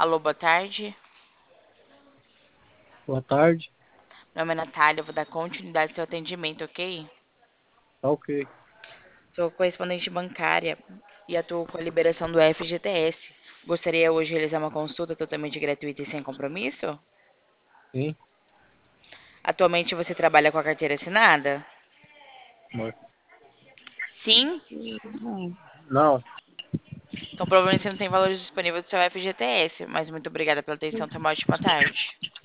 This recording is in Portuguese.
Alô, boa tarde. Boa tarde. Meu nome é Natália, eu vou dar continuidade ao seu atendimento, ok? Tá ok. Sou correspondente bancária e atuo com a liberação do FGTS. Gostaria hoje de realizar uma consulta totalmente gratuita e sem compromisso? Sim, Atualmente você trabalha com a carteira assinada? mas... Sim? Não, Então provavelmente você não tem valores disponíveis do seu FGTS, mas muito obrigada pela atenção, tenha uma ótima tarde.